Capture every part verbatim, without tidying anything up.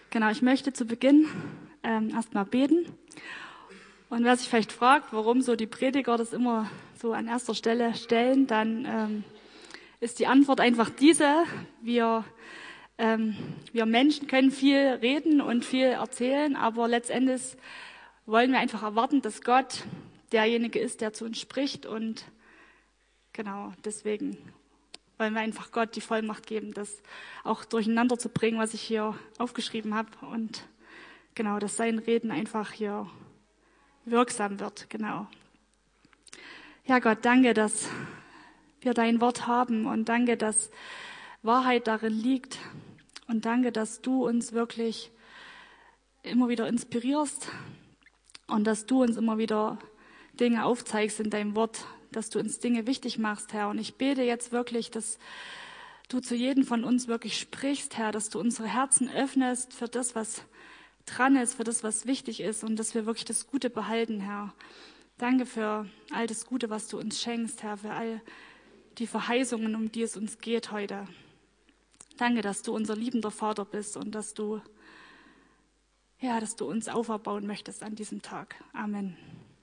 Genau, ich möchte zu Beginn ähm, erstmal beten. Und wer sich vielleicht fragt, warum so die Prediger das immer so an erster Stelle stellen, dann ähm, ist die Antwort einfach diese: Wir, ähm, wir Menschen können viel reden und viel erzählen, aber letztendlich wollen wir einfach erwarten, dass Gott derjenige ist, der zu uns spricht. Und genau deswegen wollen wir einfach Gott die Vollmacht geben, das auch durcheinander zu bringen, was ich hier aufgeschrieben habe. Und genau, dass sein Reden einfach hier wirksam wird. Genau. Ja, Gott, danke, dass wir dein Wort haben, und danke, dass Wahrheit darin liegt, und danke, dass du uns wirklich immer wieder inspirierst und dass du uns immer wieder Dinge aufzeigst in deinem Wort, dass du uns Dinge wichtig machst, Herr. Und ich bete jetzt wirklich, dass du zu jedem von uns wirklich sprichst, Herr, dass du unsere Herzen öffnest für das, was dran ist, für das, was wichtig ist, und dass wir wirklich das Gute behalten, Herr. Danke für all das Gute, was du uns schenkst, Herr, für all die Verheißungen, um die es uns geht heute. Danke, dass du unser liebender Vater bist und dass du, ja, dass du uns auferbauen möchtest an diesem Tag. Amen.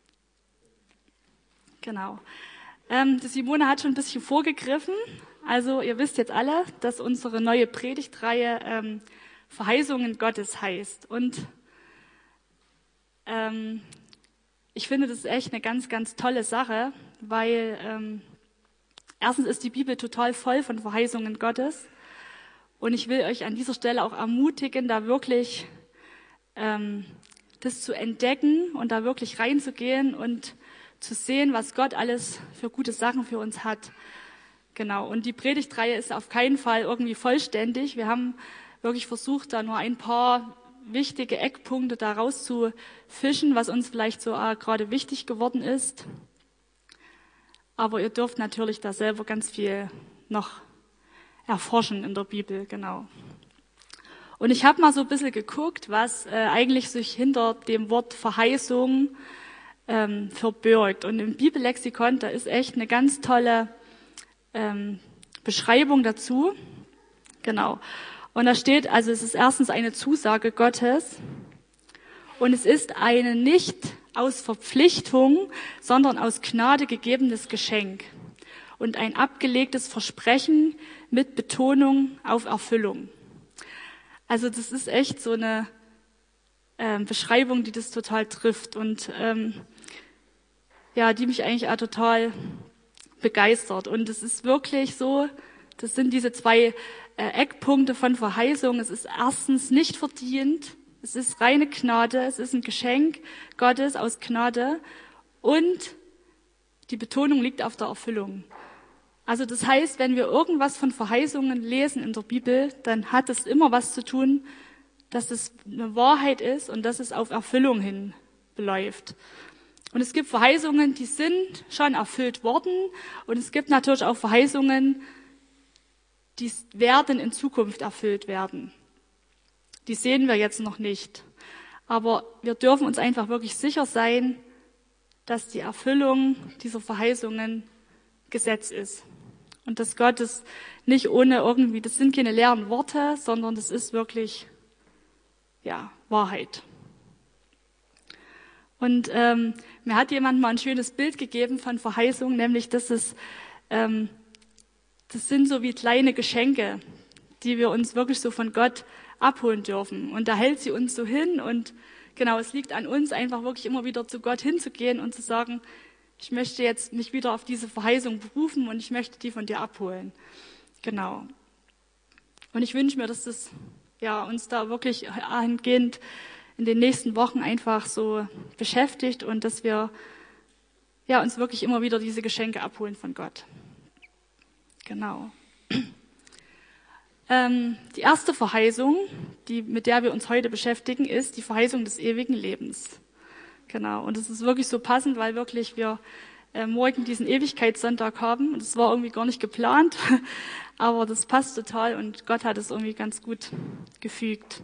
Genau. Ähm, die Simone hat schon ein bisschen vorgegriffen. Also ihr wisst jetzt alle, dass unsere neue Predigtreihe ähm, Verheißungen Gottes heißt. Und ähm, ich finde, das ist echt eine ganz, ganz tolle Sache, weil ähm, erstens ist die Bibel total voll von Verheißungen Gottes. Und ich will euch an dieser Stelle auch ermutigen, da wirklich ähm, das zu entdecken und da wirklich reinzugehen und zu sehen, was Gott alles für gute Sachen für uns hat. Genau. Und die Predigtreihe ist auf keinen Fall irgendwie vollständig. Wir haben wirklich versucht, da nur ein paar wichtige Eckpunkte da rauszufischen, was uns vielleicht so äh, gerade wichtig geworden ist. Aber ihr dürft natürlich da selber ganz viel noch erforschen in der Bibel, genau. Und ich habe mal so ein bisschen geguckt, was äh, eigentlich sich hinter dem Wort Verheißung ähm, verbirgt. Und im Bibellexikon, da ist echt eine ganz tolle ähm, Beschreibung dazu. Genau. Und da steht, also es ist erstens eine Zusage Gottes, und es ist eine nicht aus Verpflichtung, sondern aus Gnade gegebenes Geschenk und ein abgelegtes Versprechen mit Betonung auf Erfüllung. Also das ist echt so eine ähm, Beschreibung, die das total trifft und ähm, ja, die mich eigentlich auch total begeistert. Und es ist wirklich so, das sind diese zwei äh, Eckpunkte von Verheißung. Es ist erstens nicht verdient, es ist reine Gnade, es ist ein Geschenk Gottes aus Gnade, und die Betonung liegt auf der Erfüllung. Also das heißt, wenn wir irgendwas von Verheißungen lesen in der Bibel, dann hat es immer was zu tun, dass es eine Wahrheit ist und dass es auf Erfüllung hin beläuft. Und es gibt Verheißungen, die sind schon erfüllt worden, und es gibt natürlich auch Verheißungen, die werden in Zukunft erfüllt werden. Die sehen wir jetzt noch nicht. Aber wir dürfen uns einfach wirklich sicher sein, dass die Erfüllung dieser Verheißungen Gesetz ist. Und dass Gott es nicht ohne irgendwie, das sind keine leeren Worte, sondern das ist wirklich, ja, Wahrheit. Und ähm, mir hat jemand mal ein schönes Bild gegeben von Verheißung, nämlich, dass es, ähm, das sind so wie kleine Geschenke, die wir uns wirklich so von Gott abholen dürfen. Und da hält sie uns so hin, und genau, es liegt an uns, einfach wirklich immer wieder zu Gott hinzugehen und zu sagen, ich möchte jetzt mich wieder auf diese Verheißung berufen und ich möchte die von dir abholen. Genau. Und ich wünsche mir, dass das ja uns da wirklich angehend in den nächsten Wochen einfach so beschäftigt und dass wir ja uns wirklich immer wieder diese Geschenke abholen von Gott. Genau. Ähm, die erste Verheißung, die, mit der wir uns heute beschäftigen, ist die Verheißung des ewigen Lebens. Genau. Und es ist wirklich so passend, weil wirklich wir äh, morgen diesen Ewigkeitssonntag haben. Und das war irgendwie gar nicht geplant, aber das passt total und Gott hat es irgendwie ganz gut gefügt.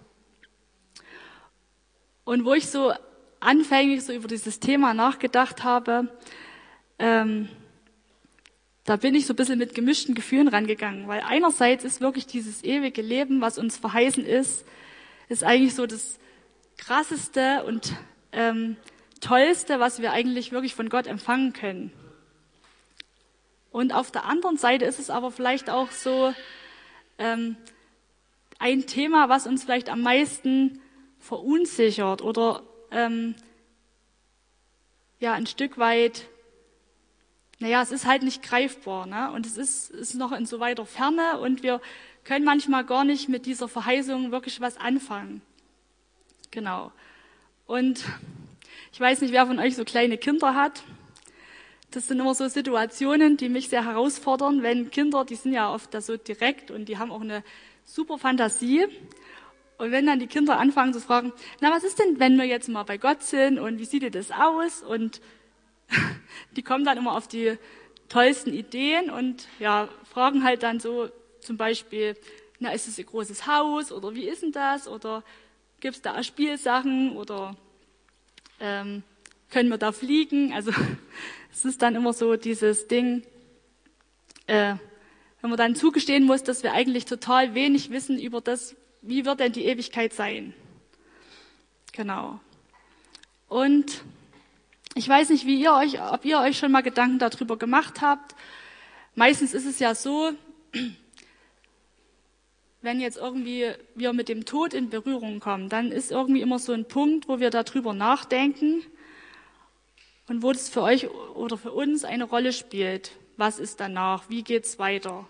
Und wo ich so anfänglich so über dieses Thema nachgedacht habe, ähm, da bin ich so ein bisschen mit gemischten Gefühlen rangegangen, weil einerseits ist wirklich dieses ewige Leben, was uns verheißen ist, ist eigentlich so das Krasseste und ähm, Tollste, was wir eigentlich wirklich von Gott empfangen können. Und auf der anderen Seite ist es aber vielleicht auch so ähm, ein Thema, was uns vielleicht am meisten verunsichert oder ähm, ja ein Stück weit, naja, es ist halt nicht greifbar, ne? Und es ist, ist noch in so weiter Ferne und wir können manchmal gar nicht mit dieser Verheißung wirklich was anfangen. Genau. Und ich weiß nicht, wer von euch so kleine Kinder hat. Das sind immer so Situationen, die mich sehr herausfordern, wenn Kinder, die sind ja oft da so direkt und die haben auch eine super Fantasie. Und wenn dann die Kinder anfangen zu fragen, na, was ist denn, wenn wir jetzt mal bei Gott sind und wie sieht das aus? Und die kommen dann immer auf die tollsten Ideen und ja, fragen halt dann so zum Beispiel, na, ist es ein großes Haus oder wie ist denn das? Oder gibt es da Spielsachen oder ähm, können wir da fliegen? Also es ist dann immer so dieses Ding, äh, wenn man dann zugestehen muss, dass wir eigentlich total wenig wissen über das, wie wird denn die Ewigkeit sein? Genau. Und ich weiß nicht, wie ihr euch, ob ihr euch schon mal Gedanken darüber gemacht habt. Meistens ist es ja so, wenn jetzt irgendwie wir mit dem Tod in Berührung kommen, dann ist irgendwie immer so ein Punkt, wo wir darüber nachdenken und wo das für euch oder für uns eine Rolle spielt. Was ist danach? Wie geht's weiter?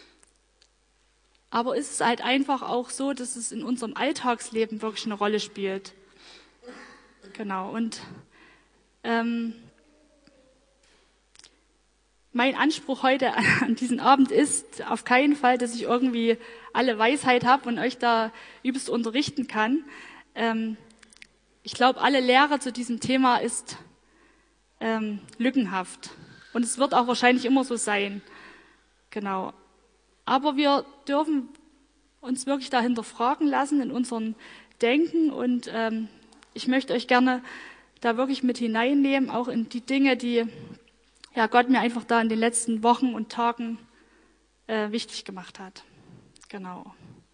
Aber ist es halt einfach auch so, dass es in unserem Alltagsleben wirklich eine Rolle spielt. Genau. Und ähm, mein Anspruch heute an diesem Abend ist auf keinen Fall, dass ich irgendwie alle Weisheit habe und euch da übelst unterrichten kann. Ähm, ich glaube, alle Lehre zu diesem Thema ist ähm, lückenhaft. Und es wird auch wahrscheinlich immer so sein. Genau. Aber wir dürfen uns wirklich dahinter fragen lassen in unserem Denken. Und ähm, ich möchte euch gerne da wirklich mit hineinnehmen, auch in die Dinge, die ja, Gott mir einfach da in den letzten Wochen und Tagen äh, wichtig gemacht hat. Genau.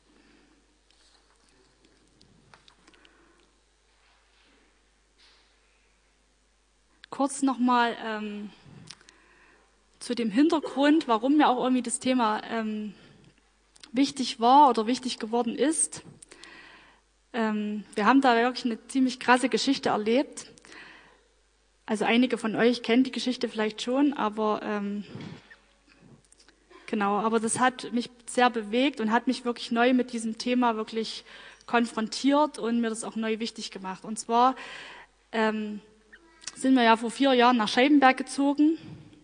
Kurz nochmal ähm, zu dem Hintergrund, warum mir auch irgendwie das Thema ähm, wichtig war oder wichtig geworden ist. Ähm, wir haben da wirklich eine ziemlich krasse Geschichte erlebt. Also einige von euch kennen die Geschichte vielleicht schon, aber ähm, genau, aber das hat mich sehr bewegt und hat mich wirklich neu mit diesem Thema wirklich konfrontiert und mir das auch neu wichtig gemacht. Und zwar ähm, sind wir ja vor vier Jahren nach Scheibenberg gezogen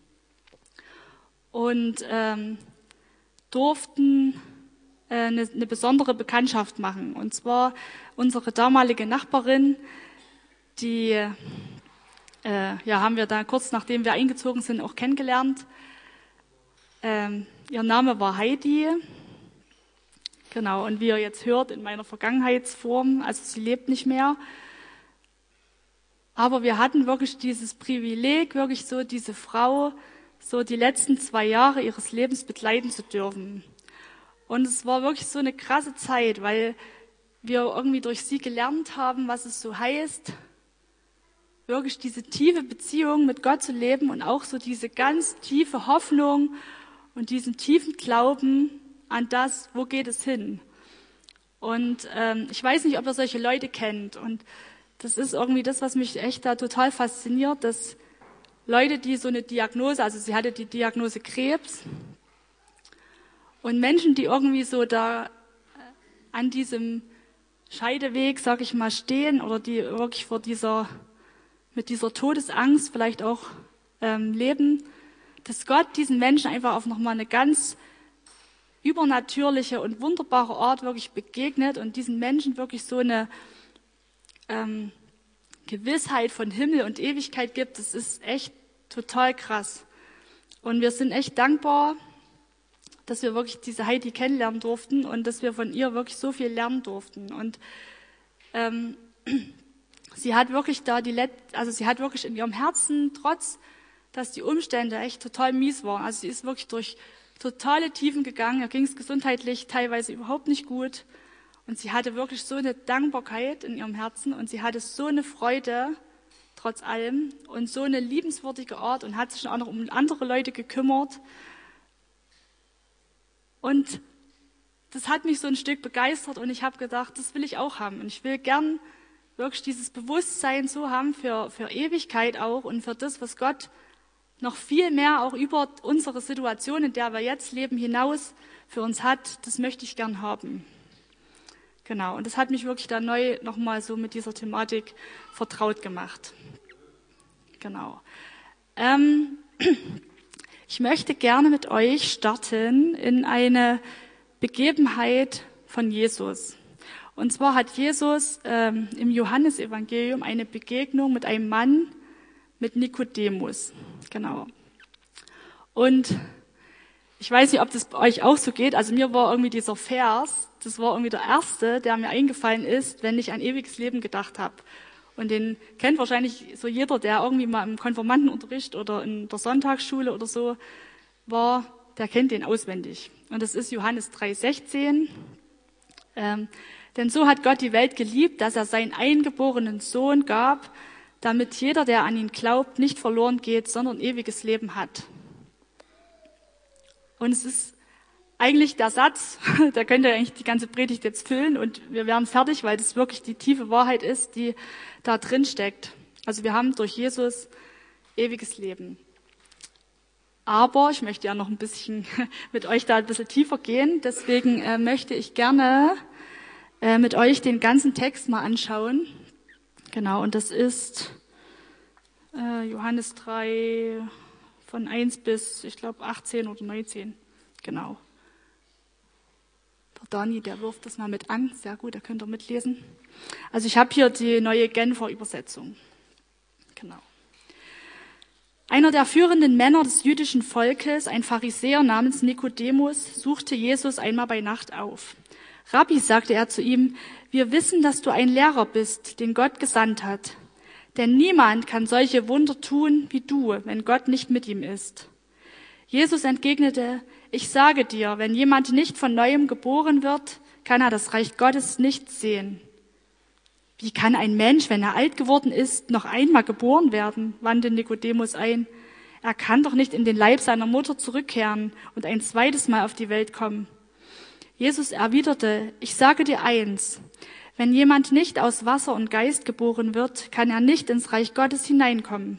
und ähm, durften äh, eine, eine besondere Bekanntschaft machen. Und zwar unsere damalige Nachbarin, die äh, ja, haben wir da kurz nachdem wir eingezogen sind auch kennengelernt. Ähm, ihr Name war Heidi. Genau, und wie ihr jetzt hört in meiner Vergangenheitsform, also sie lebt nicht mehr. Aber wir hatten wirklich dieses Privileg, wirklich so diese Frau so die letzten zwei Jahre ihres Lebens begleiten zu dürfen. Und es war wirklich so eine krasse Zeit, weil wir irgendwie durch sie gelernt haben, was es so heißt, wirklich diese tiefe Beziehung mit Gott zu leben und auch so diese ganz tiefe Hoffnung und diesen tiefen Glauben an das, wo geht es hin. Und ähm, ich weiß nicht, ob ihr solche Leute kennt. Und das ist irgendwie das, was mich echt da total fasziniert, dass Leute, die so eine Diagnose, also sie hatte die Diagnose Krebs, und Menschen, die irgendwie so da an diesem Scheideweg, sag ich mal, stehen oder die wirklich vor dieser, mit dieser Todesangst vielleicht auch ähm, leben, dass Gott diesen Menschen einfach auf nochmal eine ganz übernatürliche und wunderbare Art wirklich begegnet und diesen Menschen wirklich so eine ähm, Gewissheit von Himmel und Ewigkeit gibt. Das ist echt total krass. Und wir sind echt dankbar, dass wir wirklich diese Heidi kennenlernen durften und dass wir von ihr wirklich so viel lernen durften. Und ähm, sie hat wirklich da die Let also sie hat wirklich in ihrem Herzen, trotz dass die Umstände echt total mies waren, also sie ist wirklich durch totale Tiefen gegangen, ihr ging es gesundheitlich teilweise überhaupt nicht gut. Und sie hatte wirklich so eine Dankbarkeit in ihrem Herzen und sie hatte so eine Freude, trotz allem, und so eine liebenswürdige Art und hat sich auch noch um andere Leute gekümmert. Und das hat mich so ein Stück begeistert und ich habe gedacht, das will ich auch haben. Und ich will gern wirklich dieses Bewusstsein so haben für, für Ewigkeit auch und für das, was Gott noch viel mehr auch über unsere Situation, in der wir jetzt leben, hinaus für uns hat. Das möchte ich gern haben. Genau, und das hat mich wirklich dann neu nochmal so mit dieser Thematik vertraut gemacht. Genau. Ähm, ich möchte gerne mit euch starten in eine Begebenheit von Jesus. Und zwar hat Jesus ähm, im Johannesevangelium eine Begegnung mit einem Mann, mit Nikodemus. Genau. Und ich weiß nicht, ob das bei euch auch so geht. Also mir war irgendwie dieser Vers, das war irgendwie der erste, der mir eingefallen ist, wenn ich an ewiges Leben gedacht habe. Und den kennt wahrscheinlich so jeder, der irgendwie mal im Konfirmandenunterricht oder in der Sonntagsschule oder so war, der kennt den auswendig. Und das ist Johannes drei sechzehn. Ähm, denn so hat Gott die Welt geliebt, dass er seinen eingeborenen Sohn gab, damit jeder, der an ihn glaubt, nicht verloren geht, sondern ewiges Leben hat. Und es ist eigentlich der Satz, da könnt ihr eigentlich die ganze Predigt jetzt füllen und wir wären fertig, weil das wirklich die tiefe Wahrheit ist, die da drin steckt. Also wir haben durch Jesus ewiges Leben. Aber ich möchte ja noch ein bisschen mit euch da ein bisschen tiefer gehen. Deswegen äh, möchte ich gerne äh, mit euch den ganzen Text mal anschauen. Genau, und das ist äh, Johannes drei von eins bis, ich glaube, achtzehn oder neunzehn. Genau. Der Dani, der wirft das mal mit an. Sehr gut, da könnt ihr mitlesen. Also ich habe hier die neue Genfer Übersetzung. Genau. Einer der führenden Männer des jüdischen Volkes, ein Pharisäer namens Nikodemus, suchte Jesus einmal bei Nacht auf. Rabbi, sagte er zu ihm, wir wissen, dass du ein Lehrer bist, den Gott gesandt hat. Denn niemand kann solche Wunder tun wie du, wenn Gott nicht mit ihm ist. Jesus entgegnete, ich sage dir, wenn jemand nicht von Neuem geboren wird, kann er das Reich Gottes nicht sehen. Wie kann ein Mensch, wenn er alt geworden ist, noch einmal geboren werden? Wandte Nikodemus ein. Er kann doch nicht in den Leib seiner Mutter zurückkehren und ein zweites Mal auf die Welt kommen. Jesus erwiderte, ich sage dir eins, wenn jemand nicht aus Wasser und Geist geboren wird, kann er nicht ins Reich Gottes hineinkommen.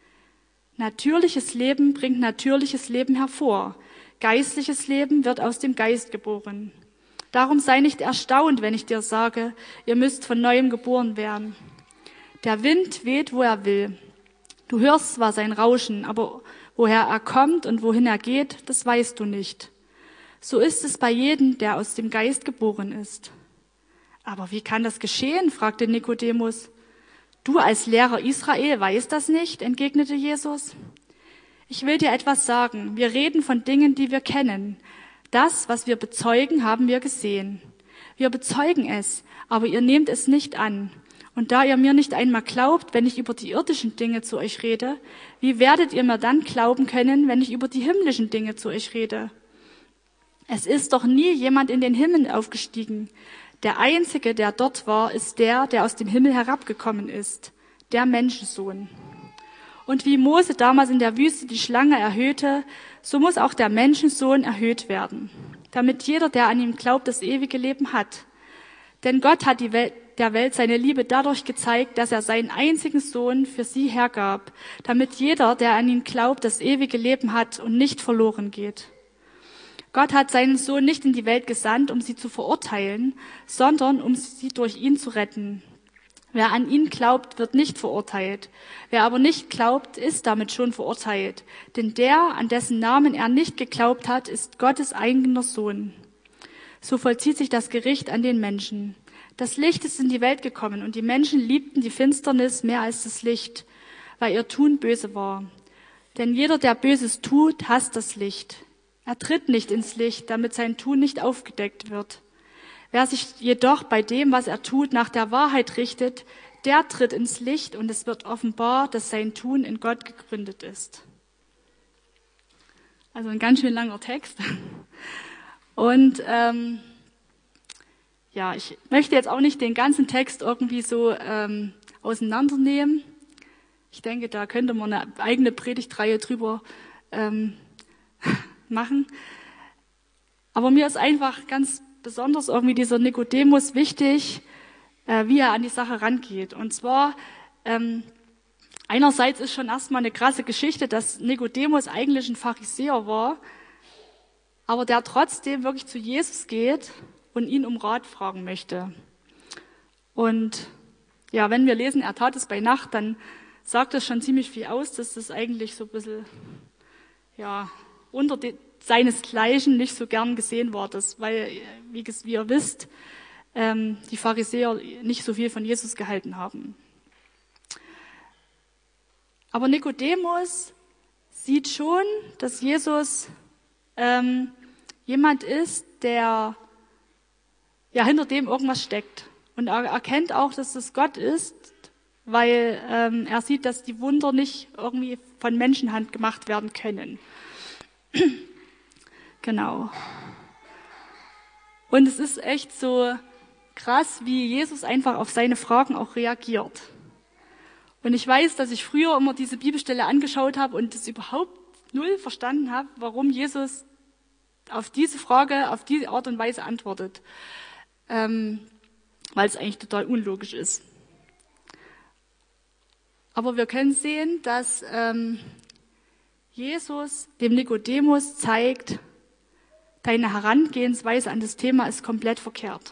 Natürliches Leben bringt natürliches Leben hervor. Geistliches Leben wird aus dem Geist geboren. Darum sei nicht erstaunt, wenn ich dir sage, ihr müsst von Neuem geboren werden. Der Wind weht, wo er will. Du hörst zwar sein Rauschen, aber woher er kommt und wohin er geht, das weißt du nicht. So ist es bei jedem, der aus dem Geist geboren ist. Aber wie kann das geschehen? Fragte Nikodemus. Du als Lehrer Israel weißt das nicht, entgegnete Jesus. Ich will dir etwas sagen. Wir reden von Dingen, die wir kennen. Das, was wir bezeugen, haben wir gesehen. Wir bezeugen es, aber ihr nehmt es nicht an. Und da ihr mir nicht einmal glaubt, wenn ich über die irdischen Dinge zu euch rede, wie werdet ihr mir dann glauben können, wenn ich über die himmlischen Dinge zu euch rede? Es ist doch nie jemand in den Himmel aufgestiegen. Der Einzige, der dort war, ist der, der aus dem Himmel herabgekommen ist, der Menschensohn. Und wie Mose damals in der Wüste die Schlange erhöhte, so muss auch der Menschensohn erhöht werden, damit jeder, der an ihm glaubt, das ewige Leben hat. Denn Gott hat die Welt, der Welt seine Liebe dadurch gezeigt, dass er seinen einzigen Sohn für sie hergab, damit jeder, der an ihn glaubt, das ewige Leben hat und nicht verloren geht. Gott hat seinen Sohn nicht in die Welt gesandt, um sie zu verurteilen, sondern um sie durch ihn zu retten. Wer an ihn glaubt, wird nicht verurteilt. Wer aber nicht glaubt, ist damit schon verurteilt. Denn der, an dessen Namen er nicht geglaubt hat, ist Gottes eigener Sohn. So vollzieht sich das Gericht an den Menschen. Das Licht ist in die Welt gekommen und die Menschen liebten die Finsternis mehr als das Licht, weil ihr Tun böse war. Denn jeder, der Böses tut, hasst das Licht. Er tritt nicht ins Licht, damit sein Tun nicht aufgedeckt wird. Wer sich jedoch bei dem, was er tut, nach der Wahrheit richtet, der tritt ins Licht und es wird offenbar, dass sein Tun in Gott gegründet ist. Also ein ganz schön langer Text. Und ähm, ja, ich möchte jetzt auch nicht den ganzen Text irgendwie so ähm, auseinandernehmen. Ich denke, da könnte man eine eigene Predigtreihe drüber ähm, machen. Aber mir ist einfach ganz besonders irgendwie dieser Nikodemus wichtig, äh, wie er an die Sache rangeht. Und zwar, ähm, einerseits ist schon erstmal eine krasse Geschichte, dass Nikodemus eigentlich ein Pharisäer war, aber der trotzdem wirklich zu Jesus geht und ihn um Rat fragen möchte. Und ja, wenn wir lesen, er tat es bei Nacht, dann sagt das schon ziemlich viel aus, dass das eigentlich so ein bisschen, ja, unter de, seinesgleichen nicht so gern gesehen war, das, weil, wie, wie ihr wisst, ähm, die Pharisäer nicht so viel von Jesus gehalten haben. Aber Nikodemus sieht schon, dass Jesus ähm, jemand ist, der ja hinter dem irgendwas steckt. Und er erkennt auch, dass es Gott ist, weil ähm, er sieht, dass die Wunder nicht irgendwie von Menschenhand gemacht werden können. Genau. Und es ist echt so krass, wie Jesus einfach auf seine Fragen auch reagiert. Und ich weiß, dass ich früher immer diese Bibelstelle angeschaut habe und es überhaupt null verstanden habe, warum Jesus auf diese Frage, auf diese Art und Weise antwortet. Ähm, weil es eigentlich total unlogisch ist. Aber wir können sehen, dass ähm, Jesus dem Nikodemus zeigt, deine Herangehensweise an das Thema ist komplett verkehrt.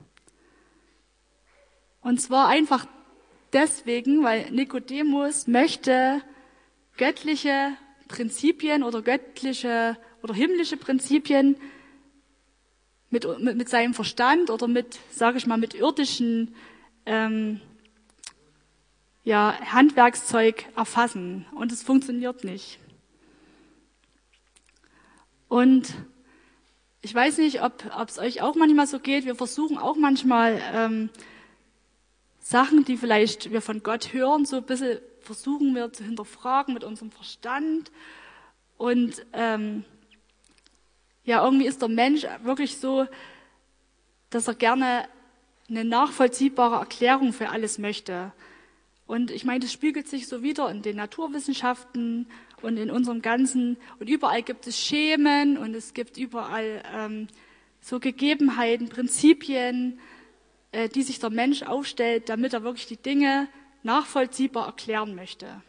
Und zwar einfach deswegen, weil Nikodemus möchte göttliche Prinzipien oder göttliche oder himmlische Prinzipien mit, mit, mit seinem Verstand oder mit, sage ich mal, mit irdischen ähm, ja, Handwerkszeug erfassen. Und es funktioniert nicht. Und ich weiß nicht, ob es euch auch manchmal so geht. Wir versuchen auch manchmal ähm, Sachen, die vielleicht wir von Gott hören, so ein bisschen versuchen wir zu hinterfragen mit unserem Verstand. Und ähm, ja, irgendwie ist der Mensch wirklich so, dass er gerne eine nachvollziehbare Erklärung für alles möchte. Und ich meine, das spiegelt sich so wieder in den Naturwissenschaften und in unserem Ganzen. Und überall gibt es Schemen und es gibt überall ähm, so Gegebenheiten, Prinzipien, äh, die sich der Mensch aufstellt, damit er wirklich die Dinge nachvollziehbar erklären möchte.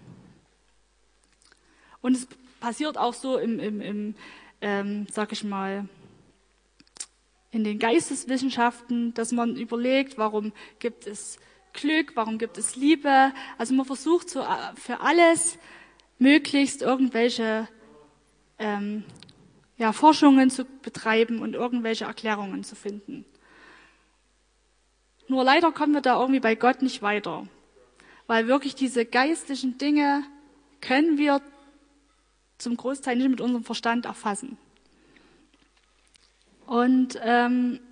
Und es passiert auch so im, im, im ähm, sag ich mal, in den Geisteswissenschaften, dass man überlegt, warum gibt es Glück, warum gibt es Liebe. Also man versucht so für alles möglichst irgendwelche ähm, ja, Forschungen zu betreiben und irgendwelche Erklärungen zu finden. Nur leider kommen wir da irgendwie bei Gott nicht weiter, weil wirklich diese geistlichen Dinge können wir zum Großteil nicht mit unserem Verstand erfassen. Und ähm,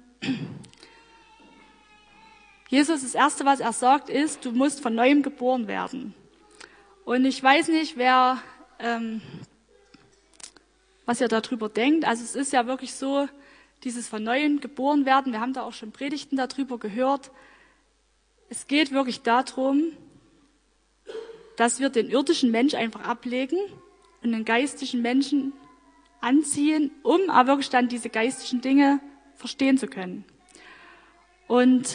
Jesus, das Erste, was er sagt, ist, du musst von Neuem geboren werden. Und ich weiß nicht, wer, ähm, was ihr darüber denkt. Also es ist ja wirklich so, dieses von Neuem geboren werden, wir haben da auch schon Predigten darüber gehört. Es geht wirklich darum, dass wir den irdischen Mensch einfach ablegen und den geistlichen Menschen anziehen, um aber wirklich dann diese geistlichen Dinge verstehen zu können. Und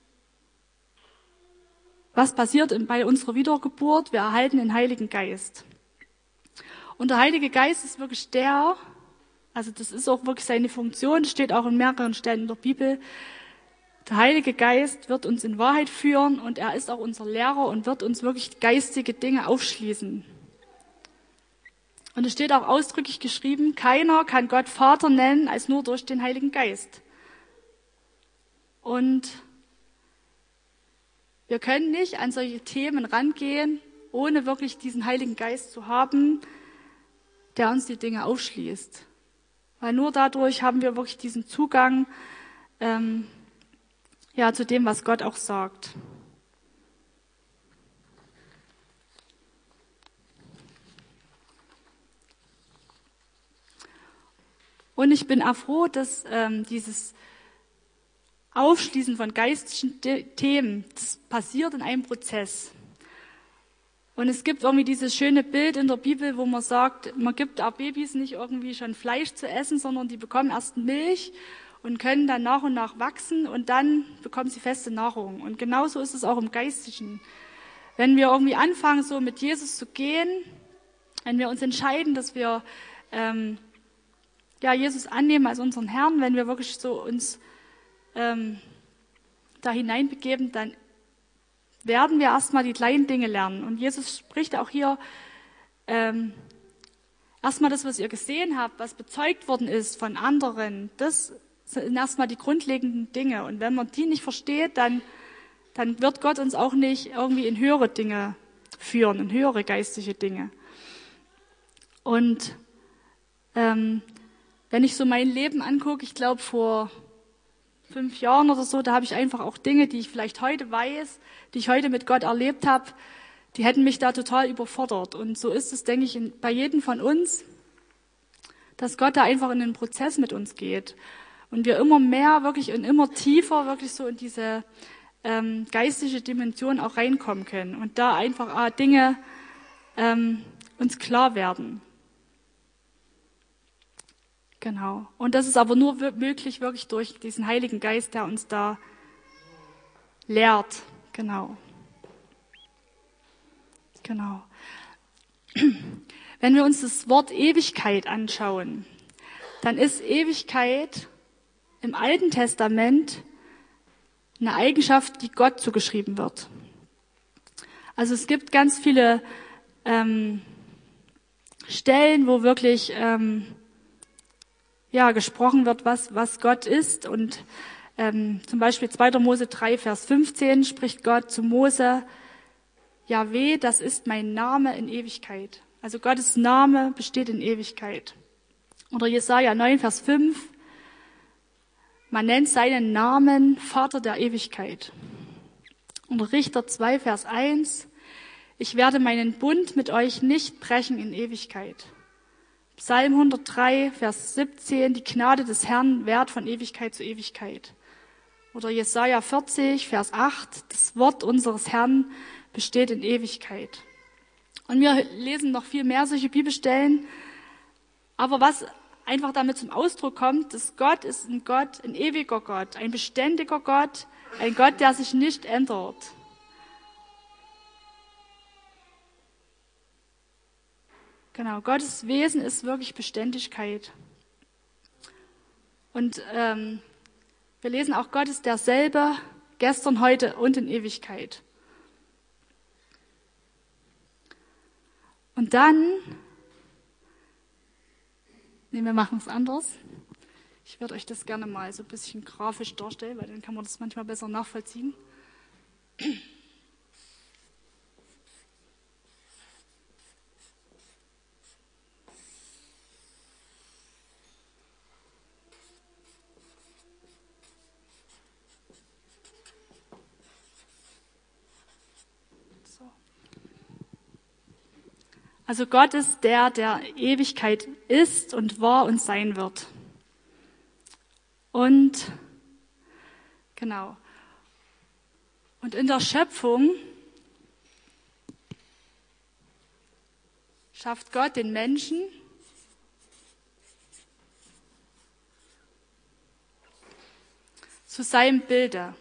was passiert bei unserer Wiedergeburt? Wir erhalten den Heiligen Geist. Und der Heilige Geist ist wirklich der, also das ist auch wirklich seine Funktion, das steht auch in mehreren Stellen in der Bibel. Der Heilige Geist wird uns in Wahrheit führen und er ist auch unser Lehrer und wird uns wirklich geistige Dinge aufschließen. Und es steht auch ausdrücklich geschrieben, keiner kann Gott Vater nennen, als nur durch den Heiligen Geist. Und wir können nicht an solche Themen rangehen, ohne wirklich diesen Heiligen Geist zu haben, der uns die Dinge aufschließt. Weil nur dadurch haben wir wirklich diesen Zugang ähm, ja, zu dem, was Gott auch sagt. Und ich bin auch froh, dass ähm, dieses Aufschließen von geistlichen Themen, das passiert in einem Prozess. Und es gibt irgendwie dieses schöne Bild in der Bibel, wo man sagt, man gibt auch Babys nicht irgendwie schon Fleisch zu essen, sondern die bekommen erst Milch und können dann nach und nach wachsen und dann bekommen sie feste Nahrung. Und genauso ist es auch im Geistlichen. Wenn wir irgendwie anfangen, so mit Jesus zu gehen, wenn wir uns entscheiden, dass wir ähm, ja Jesus annehmen als unseren Herrn, wenn wir wirklich so uns ähm, da hineinbegeben, dann werden wir erstmal die kleinen Dinge lernen. Und Jesus spricht auch hier ähm, erstmal das, was ihr gesehen habt, was bezeugt worden ist von anderen, das sind erstmal die grundlegenden Dinge. Und wenn man die nicht versteht, dann, dann wird Gott uns auch nicht irgendwie in höhere Dinge führen, in höhere geistliche Dinge. Und ähm, wenn ich so mein Leben angucke, ich glaube vor fünf Jahren oder so, da habe ich einfach auch Dinge, die ich vielleicht heute weiß, die ich heute mit Gott erlebt habe, die hätten mich da total überfordert. Und so ist es, denke ich, in, bei jedem von uns, dass Gott da einfach in den Prozess mit uns geht. Und wir immer mehr wirklich und immer tiefer wirklich so in diese ähm, geistliche Dimension auch reinkommen können. Und da einfach ah, Dinge ähm, uns klar werden. Genau. Und das ist aber nur möglich wirklich durch diesen Heiligen Geist, der uns da lehrt. Genau. Genau. Wenn wir uns das Wort Ewigkeit anschauen, dann ist Ewigkeit im Alten Testament eine Eigenschaft, die Gott zugeschrieben wird. Also es gibt ganz viele ähm, Stellen, wo wirklich ähm, ja, gesprochen wird, was, was Gott ist. Und ähm, zum Beispiel zweiter Mose drei, Vers fünfzehn spricht Gott zu Mose, Jahweh, das ist mein Name in Ewigkeit. Also Gottes Name besteht in Ewigkeit. Oder Jesaja neun, Vers fünf, man nennt seinen Namen Vater der Ewigkeit. Und Richter zwei, Vers eins, ich werde meinen Bund mit euch nicht brechen in Ewigkeit. Psalm hundertdrei, Vers siebzehn, die Gnade des Herrn währt von Ewigkeit zu Ewigkeit. Oder Jesaja vierzig, Vers acht, das Wort unseres Herrn besteht in Ewigkeit. Und wir lesen noch viel mehr solche Bibelstellen. Aber was einfach damit zum Ausdruck kommt, dass Gott ist ein Gott, ein ewiger Gott, ein beständiger Gott, ein Gott, der sich nicht ändert. Genau, Gottes Wesen ist wirklich Beständigkeit. Und ähm, wir lesen auch, Gott ist derselbe, gestern, heute und in Ewigkeit. Und dann, nee, wir machen es anders. Ich werde euch das gerne mal so ein bisschen grafisch darstellen, weil dann kann man das manchmal besser nachvollziehen. Also Gott ist der, der Ewigkeit ist und war und sein wird. Und genau. Und in der Schöpfung schafft Gott den Menschen zu seinem Bilde.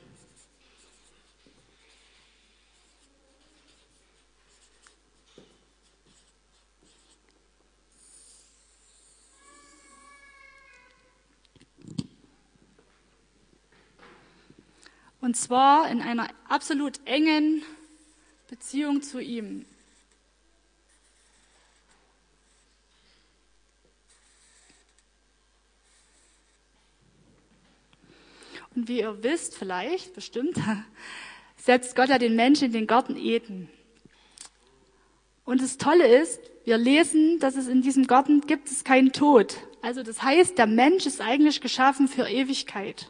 Und zwar in einer absolut engen Beziehung zu ihm. Und wie ihr wisst, vielleicht, bestimmt, setzt Gott ja den Menschen in den Garten Eden. Und das Tolle ist, wir lesen, dass es in diesem Garten gibt es keinen Tod. Also das heißt, der Mensch ist eigentlich geschaffen für Ewigkeit.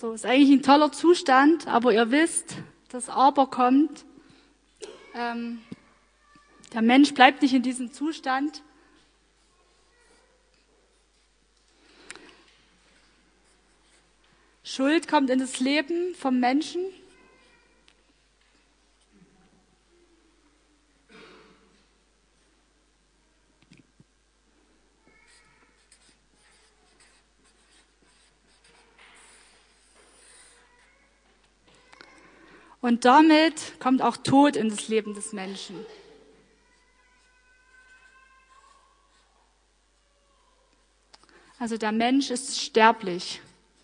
So, ist eigentlich ein toller Zustand, aber ihr wisst, das Aber kommt. Ähm, der Mensch bleibt nicht in diesem Zustand. Schuld kommt in das Leben vom Menschen. Und damit kommt auch Tod in das Leben des Menschen. Also der Mensch ist sterblich.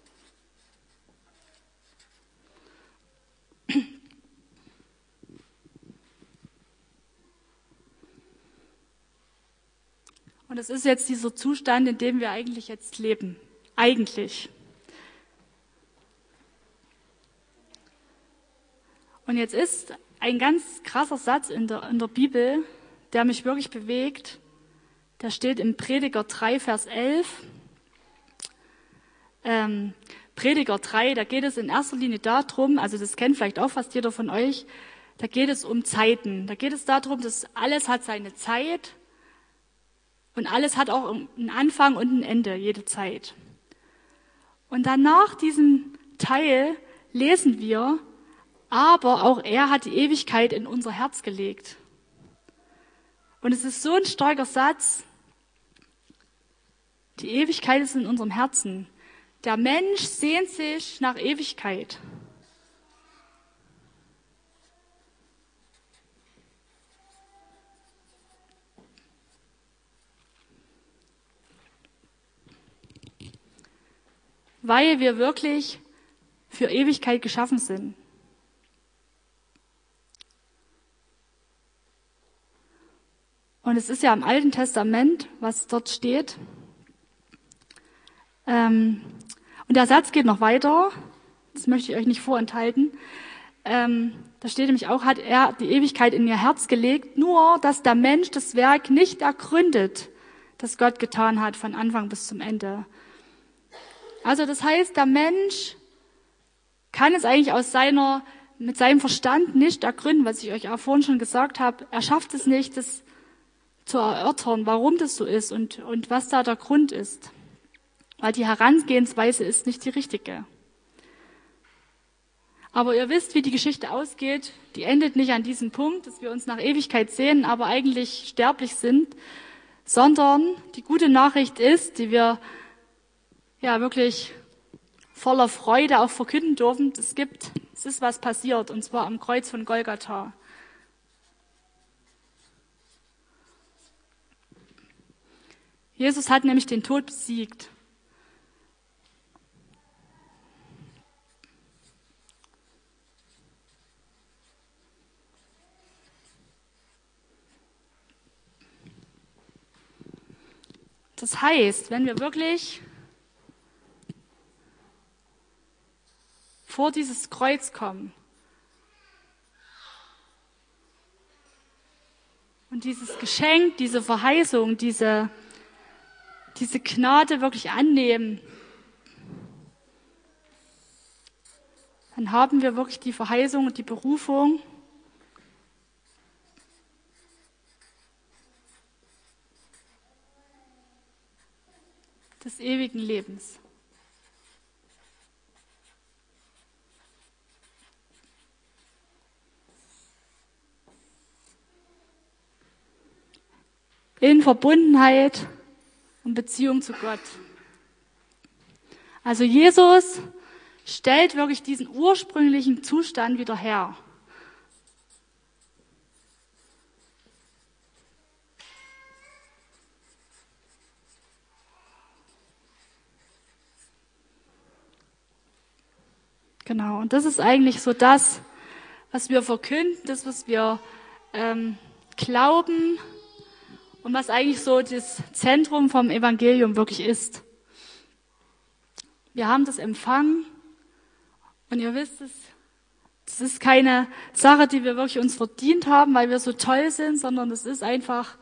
Und es ist jetzt dieser Zustand, in dem wir eigentlich jetzt leben. Eigentlich. Und jetzt ist ein ganz krasser Satz in der, in der Bibel, der mich wirklich bewegt. Der steht im Prediger drei, Vers elf. Ähm, Prediger drei, da geht es in erster Linie darum, also das kennt vielleicht auch fast jeder von euch, da geht es um Zeiten. Da geht es darum, dass alles hat seine Zeit und alles hat auch einen Anfang und ein Ende, jede Zeit. Und dann nach diesem Teil lesen wir, aber auch er hat die Ewigkeit in unser Herz gelegt. Und es ist so ein starker Satz. Die Ewigkeit ist in unserem Herzen. Der Mensch sehnt sich nach Ewigkeit. Weil wir wirklich für Ewigkeit geschaffen sind. Und es ist ja im Alten Testament, was dort steht. Ähm, und der Satz geht noch weiter. Das möchte ich euch nicht vorenthalten. Ähm, da steht nämlich auch, hat er die Ewigkeit in ihr Herz gelegt, nur dass der Mensch das Werk nicht ergründet, das Gott getan hat, von Anfang bis zum Ende. Also das heißt, der Mensch kann es eigentlich aus seiner, mit seinem Verstand nicht ergründen, was ich euch auch vorhin schon gesagt habe. Er schafft es nicht, das zu erörtern, warum das so ist und, und was da der Grund ist. Weil die Herangehensweise ist nicht die richtige. Aber ihr wisst, wie die Geschichte ausgeht. Die endet nicht an diesem Punkt, dass wir uns nach Ewigkeit sehen, aber eigentlich sterblich sind, sondern die gute Nachricht ist, die wir ja wirklich voller Freude auch verkünden dürfen, es gibt, es ist was passiert, und zwar am Kreuz von Golgatha. Jesus hat nämlich den Tod besiegt. Das heißt, wenn wir wirklich vor dieses Kreuz kommen und dieses Geschenk, diese Verheißung, diese diese Gnade wirklich annehmen, dann haben wir wirklich die Verheißung und die Berufung, des ewigen Lebens. In Verbundenheit und Beziehung zu Gott. Also Jesus stellt wirklich diesen ursprünglichen Zustand wieder her. Genau, und das ist eigentlich so das, was wir verkünden, das, was wir ähm, glauben und was eigentlich so das Zentrum vom Evangelium wirklich ist. Wir haben das empfangen und ihr wisst es, das ist keine Sache, die wir wirklich uns verdient haben, weil wir so toll sind, sondern es ist einfach,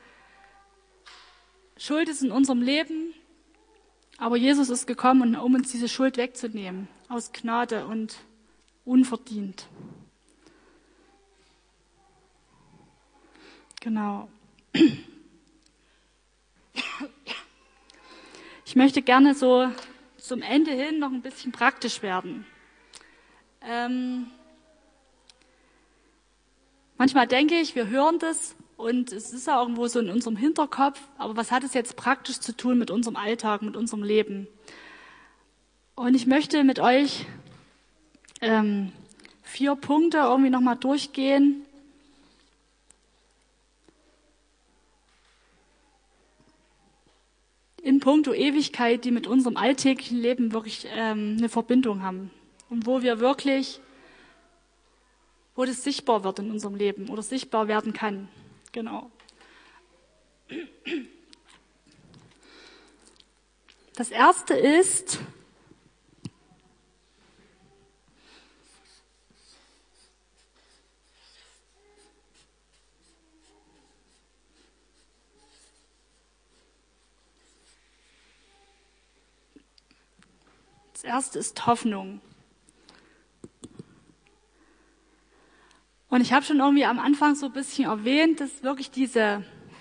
Schuld ist in unserem Leben, aber Jesus ist gekommen, um uns diese Schuld wegzunehmen. aus Gnade und unverdient. Genau. Ich möchte gerne so zum Ende hin noch ein bisschen praktisch werden. Ähm, manchmal denke ich, wir hören das und es ist ja irgendwo so in unserem Hinterkopf, aber was hat es jetzt praktisch zu tun mit unserem Alltag, mit unserem Leben? Und ich möchte mit euch ähm, vier Punkte irgendwie nochmal durchgehen. In puncto Ewigkeit, die mit unserem alltäglichen Leben wirklich ähm, eine Verbindung haben. Und wo wir wirklich, wo das sichtbar wird in unserem Leben oder sichtbar werden kann. Genau. Das erste ist, das erste ist Hoffnung. Und ich habe schon irgendwie am Anfang so ein bisschen erwähnt, dass wirklich diese,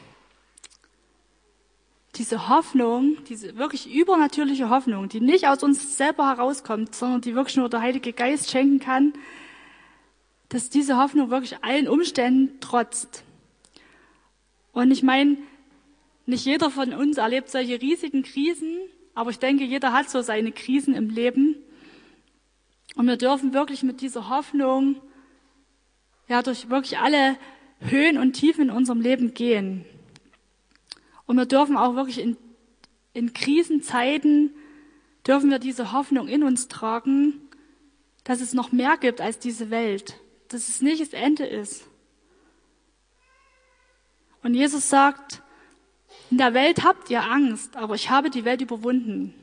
diese Hoffnung, diese wirklich übernatürliche Hoffnung, die nicht aus uns selber herauskommt, sondern die wirklich nur der Heilige Geist schenken kann, dass diese Hoffnung wirklich allen Umständen trotzt. Und ich meine, nicht jeder von uns erlebt solche riesigen Krisen, aber ich denke, jeder hat so seine Krisen im Leben. Und wir dürfen wirklich mit dieser Hoffnung ja durch wirklich alle Höhen und Tiefen in unserem Leben gehen. Und wir dürfen auch wirklich in, in Krisenzeiten, dürfen wir diese Hoffnung in uns tragen, dass es noch mehr gibt als diese Welt, dass es nicht das Ende ist. Und Jesus sagt, in der Welt habt ihr Angst, aber ich habe die Welt überwunden.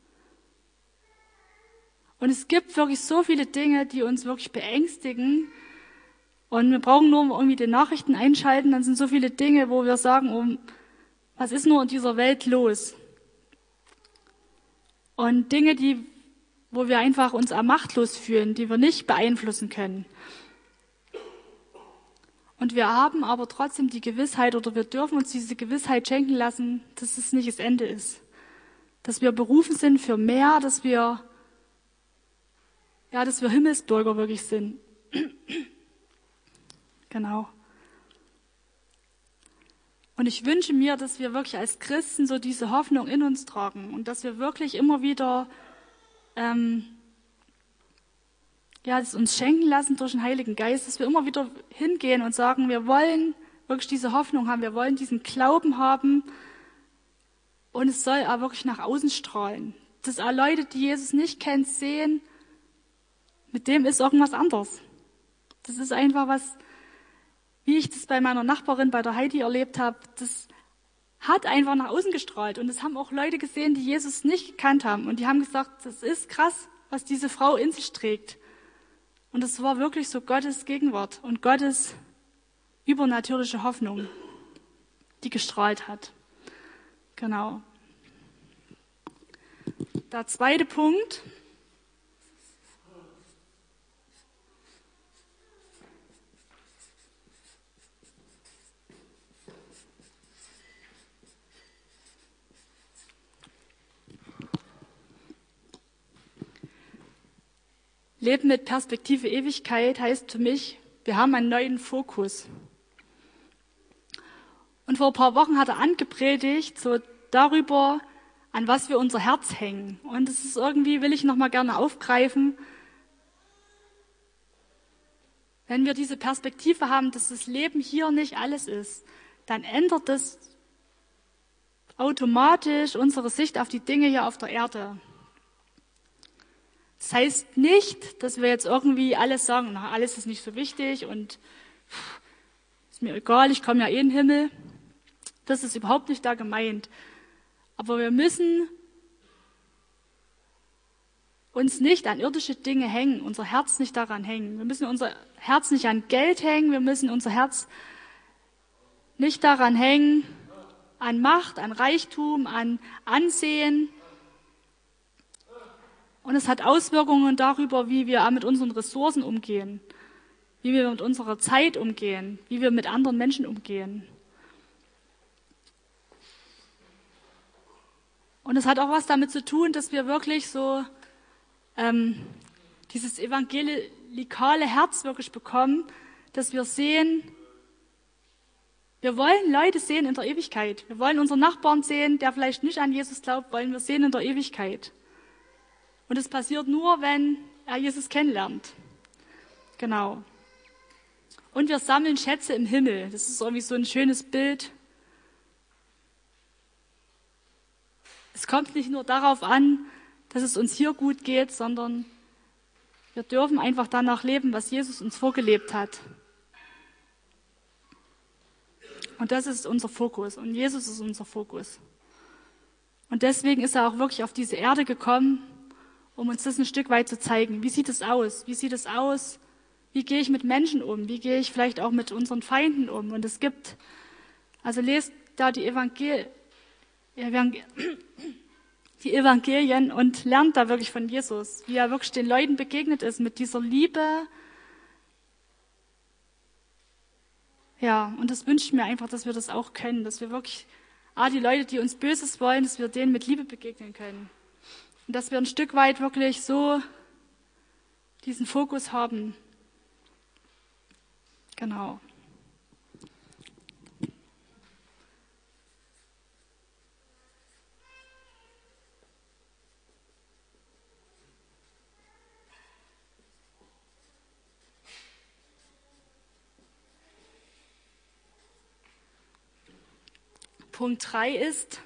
Und es gibt wirklich so viele Dinge, die uns wirklich beängstigen. Und wir brauchen nur irgendwie die Nachrichten einschalten, dann sind so viele Dinge, wo wir sagen, oh, was ist nur in dieser Welt los? Und Dinge, die, wo wir einfach uns machtlos fühlen, die wir nicht beeinflussen können. Und wir haben aber trotzdem die Gewissheit, oder wir dürfen uns diese Gewissheit schenken lassen, dass es nicht das Ende ist. Dass wir berufen sind für mehr, dass wir, ja, dass wir Himmelsbürger wirklich sind. Genau. Und ich wünsche mir, dass wir wirklich als Christen so diese Hoffnung in uns tragen und dass wir wirklich immer wieder ähm, ja, das uns schenken lassen durch den Heiligen Geist, dass wir immer wieder hingehen und sagen, wir wollen wirklich diese Hoffnung haben, wir wollen diesen Glauben haben und es soll auch wirklich nach außen strahlen. Dass auch Leute, die Jesus nicht kennen, sehen, mit dem ist irgendwas anders. Das ist einfach was, wie ich das bei meiner Nachbarin, bei der Heidi erlebt habe, das hat einfach nach außen gestrahlt. Und das haben auch Leute gesehen, die Jesus nicht gekannt haben. Und die haben gesagt, das ist krass, was diese Frau in sich trägt. Und es war wirklich so Gottes Gegenwart und Gottes übernatürliche Hoffnung, die gestrahlt hat. Genau. Der zweite Punkt. Leben mit Perspektive Ewigkeit heißt für mich, wir haben einen neuen Fokus. Und vor ein paar Wochen hat er angepredigt, so darüber, an was wir unser Herz hängen. Und das ist irgendwie, will ich nochmal gerne aufgreifen. Wenn wir diese Perspektive haben, dass das Leben hier nicht alles ist, dann ändert das automatisch unsere Sicht auf die Dinge hier auf der Erde. Das heißt nicht, dass wir jetzt irgendwie alles sagen, na, alles ist nicht so wichtig und pff, ist mir egal, ich komme ja eh in den Himmel. Das ist überhaupt nicht da gemeint. Aber wir müssen uns nicht an irdische Dinge hängen, unser Herz nicht daran hängen. Wir müssen unser Herz nicht an Geld hängen, wir müssen unser Herz nicht daran hängen, an Macht, an Reichtum, an Ansehen. Und es hat Auswirkungen darüber, wie wir mit unseren Ressourcen umgehen, wie wir mit unserer Zeit umgehen, wie wir mit anderen Menschen umgehen. Und es hat auch was damit zu tun, dass wir wirklich so ähm, dieses evangelikale Herz wirklich bekommen, dass wir sehen, wir wollen Leute sehen in der Ewigkeit. Wir wollen unseren Nachbarn sehen, der vielleicht nicht an Jesus glaubt, wollen wir sehen in der Ewigkeit. Und es passiert nur, wenn er Jesus kennenlernt. Genau. Und wir sammeln Schätze im Himmel. Das ist irgendwie so ein schönes Bild. Es kommt nicht nur darauf an, dass es uns hier gut geht, sondern wir dürfen einfach danach leben, was Jesus uns vorgelebt hat. Und das ist unser Fokus. Und Jesus ist unser Fokus. Und deswegen ist er auch wirklich auf diese Erde gekommen, um uns das ein Stück weit zu zeigen. Wie sieht es aus? Wie sieht es aus? Wie gehe ich mit Menschen um? Wie gehe ich vielleicht auch mit unseren Feinden um? Und es gibt, also lest da die Evangel Evangel die Evangelien und lernt da wirklich von Jesus, wie er wirklich den Leuten begegnet ist mit dieser Liebe. Ja, und das wünsche ich mir einfach, dass wir das auch können, dass wir wirklich, ah, die Leute, die uns Böses wollen, dass wir denen mit Liebe begegnen können. Und dass wir ein Stück weit wirklich so diesen Fokus haben. Genau. Punkt drei ist,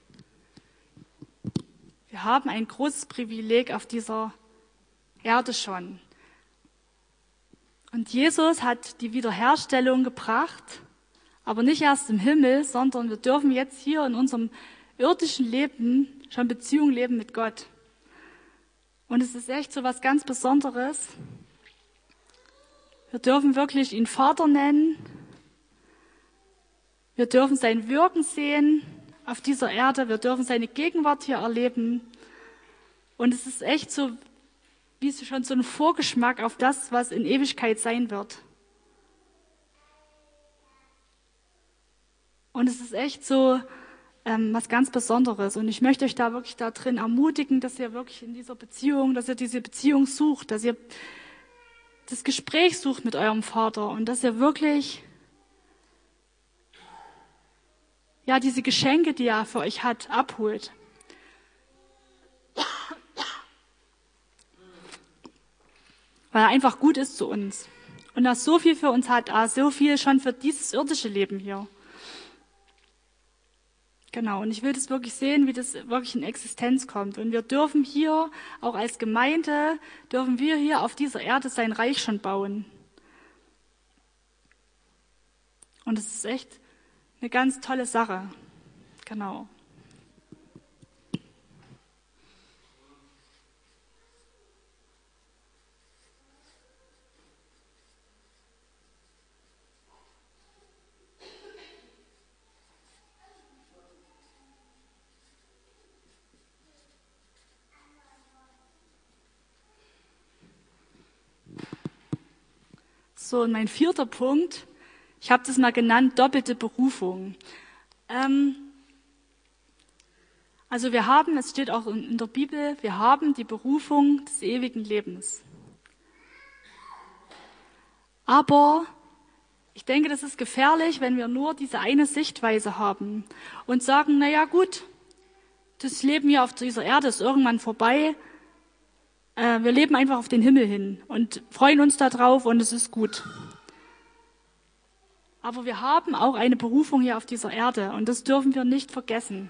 wir haben ein großes Privileg auf dieser Erde schon. Und Jesus hat die Wiederherstellung gebracht, aber nicht erst im Himmel, sondern wir dürfen jetzt hier in unserem irdischen Leben schon Beziehung leben mit Gott. Und es ist echt so was ganz Besonderes. Wir dürfen wirklich ihn Vater nennen. Wir dürfen sein Wirken sehen auf dieser Erde. Wir dürfen seine Gegenwart hier erleben. Und es ist echt so, wie schon so ein Vorgeschmack auf das, was in Ewigkeit sein wird. Und es ist echt so ähm, was ganz Besonderes. Und ich möchte euch da wirklich da drin ermutigen, dass ihr wirklich in dieser Beziehung, dass ihr diese Beziehung sucht, dass ihr das Gespräch sucht mit eurem Vater und dass ihr wirklich ja, diese Geschenke, die er für euch hat, abholt. Weil er einfach gut ist zu uns. Und er so viel für uns hat, er so viel schon für dieses irdische Leben hier. Genau, und ich will das wirklich sehen, wie das wirklich in Existenz kommt. Und wir dürfen hier, auch als Gemeinde, dürfen wir hier auf dieser Erde sein Reich schon bauen. Und es ist echt eine ganz tolle Sache. Genau. So, und mein vierter Punkt, ich habe das mal genannt, doppelte Berufung. Ähm, also wir haben, es steht auch in der Bibel, wir haben die Berufung des ewigen Lebens. Aber ich denke, das ist gefährlich, wenn wir nur diese eine Sichtweise haben und sagen, na ja, gut, das Leben hier auf dieser Erde ist irgendwann vorbei. Äh, wir leben einfach auf den Himmel hin und freuen uns da drauf und es ist gut. Aber wir haben auch eine Berufung hier auf dieser Erde und das dürfen wir nicht vergessen.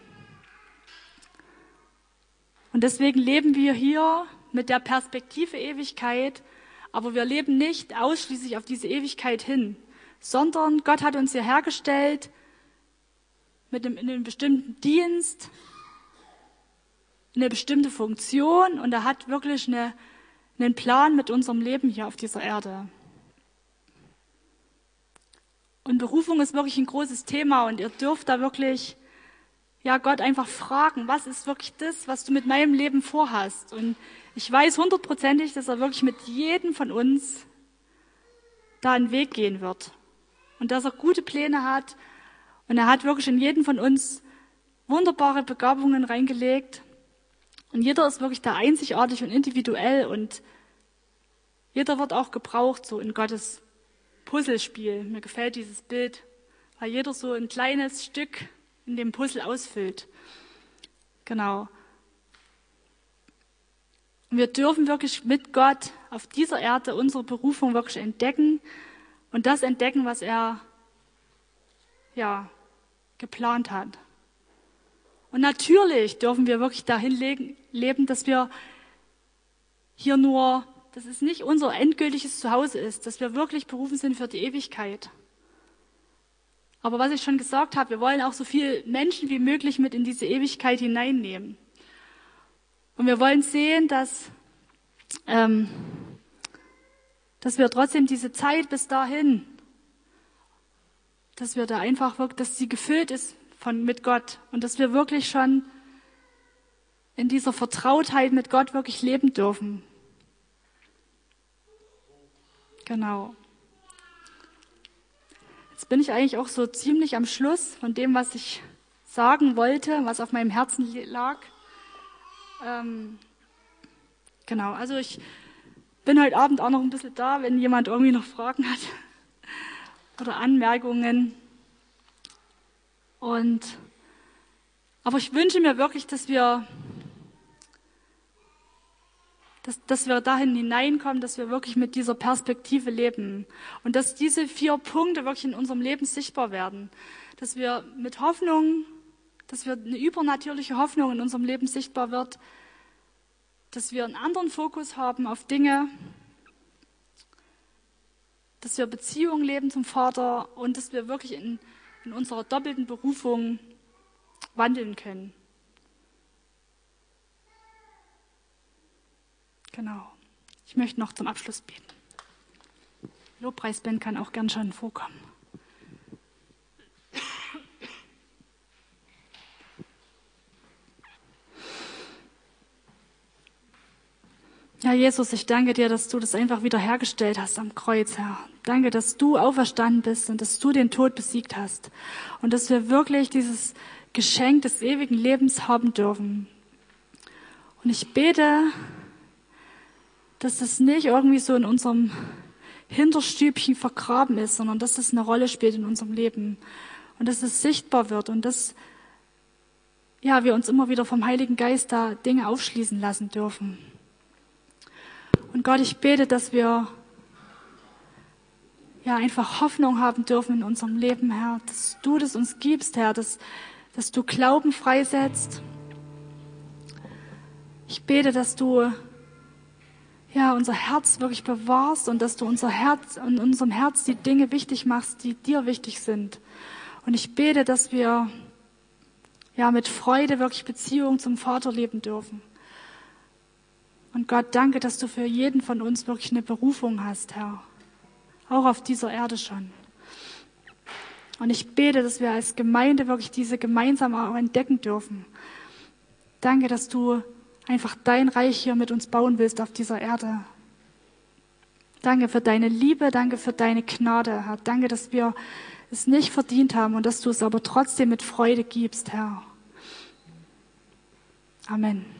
Und deswegen leben wir hier mit der Perspektive Ewigkeit, aber wir leben nicht ausschließlich auf diese Ewigkeit hin, sondern Gott hat uns hier hergestellt mit einem, in einem bestimmten Dienst, eine bestimmte Funktion und er hat wirklich eine, einen Plan mit unserem Leben hier auf dieser Erde. Und Berufung ist wirklich ein großes Thema und ihr dürft da wirklich ja, Gott einfach fragen, was ist wirklich das, was du mit meinem Leben vorhast? Und ich weiß hundertprozentig, dass er wirklich mit jedem von uns da einen Weg gehen wird. Und dass er gute Pläne hat. Und er hat wirklich in jeden von uns wunderbare Begabungen reingelegt. Und jeder ist wirklich da einzigartig und individuell. Und jeder wird auch gebraucht, so in Gottes Puzzlespiel. Mir gefällt dieses Bild, weil jeder so ein kleines Stück in dem Puzzle ausfüllt. Genau. Und wir dürfen wirklich mit Gott auf dieser Erde unsere Berufung wirklich entdecken und das entdecken, was er ja geplant hat. Und natürlich dürfen wir wirklich dahin leben, dass wir hier nur, dass es nicht unser endgültiges Zuhause ist, dass wir wirklich berufen sind für die Ewigkeit. Aber was ich schon gesagt habe, wir wollen auch so viele Menschen wie möglich mit in diese Ewigkeit hineinnehmen. Und wir wollen sehen, dass, ähm, dass wir trotzdem diese Zeit bis dahin, dass wir da einfach wirklich, dass sie gefüllt ist von, mit Gott und dass wir wirklich schon in dieser Vertrautheit mit Gott wirklich leben dürfen. Genau. Jetzt bin ich eigentlich auch so ziemlich am Schluss von dem, was ich sagen wollte, was auf meinem Herzen lag. Ähm, genau, also ich bin heute Abend auch noch ein bisschen da, wenn jemand irgendwie noch Fragen hat oder Anmerkungen. Und, aber ich wünsche mir wirklich, dass wir, dass, dass wir dahin hineinkommen, dass wir wirklich mit dieser Perspektive leben und dass diese vier Punkte wirklich in unserem Leben sichtbar werden, dass wir mit Hoffnung, dass wir eine übernatürliche Hoffnung in unserem Leben sichtbar wird, dass wir einen anderen Fokus haben auf Dinge, dass wir Beziehungen leben zum Vater und dass wir wirklich in, in unserer doppelten Berufung wandeln können. Genau. Ich möchte noch zum Abschluss beten. Lobpreisband kann auch gern schon vorkommen. Ja, Jesus, ich danke dir, dass du das einfach wieder hergestellt hast am Kreuz, Herr. Danke, dass du auferstanden bist und dass du den Tod besiegt hast und dass wir wirklich dieses Geschenk des ewigen Lebens haben dürfen. Und ich bete, dass das nicht irgendwie so in unserem Hinterstübchen vergraben ist, sondern dass das eine Rolle spielt in unserem Leben und dass es sichtbar wird und dass ja, wir uns immer wieder vom Heiligen Geist da Dinge aufschließen lassen dürfen. Und Gott, ich bete, dass wir ja einfach Hoffnung haben dürfen in unserem Leben, Herr, dass du das uns gibst, Herr, dass, dass du Glauben freisetzt. Ich bete, dass du ja unser Herz wirklich bewahrst und dass du unser Herz, in unserem Herz die Dinge wichtig machst, die dir wichtig sind. Und ich bete, dass wir ja mit Freude wirklich Beziehung zum Vater leben dürfen. Und Gott, danke, dass du für jeden von uns wirklich eine Berufung hast, Herr. Auch auf dieser Erde schon. Und ich bete, dass wir als Gemeinde wirklich diese gemeinsam auch entdecken dürfen. Danke, dass du einfach dein Reich hier mit uns bauen willst auf dieser Erde. Danke für deine Liebe, danke für deine Gnade, Herr. Danke, dass wir es nicht verdient haben und dass du es aber trotzdem mit Freude gibst, Herr. Amen.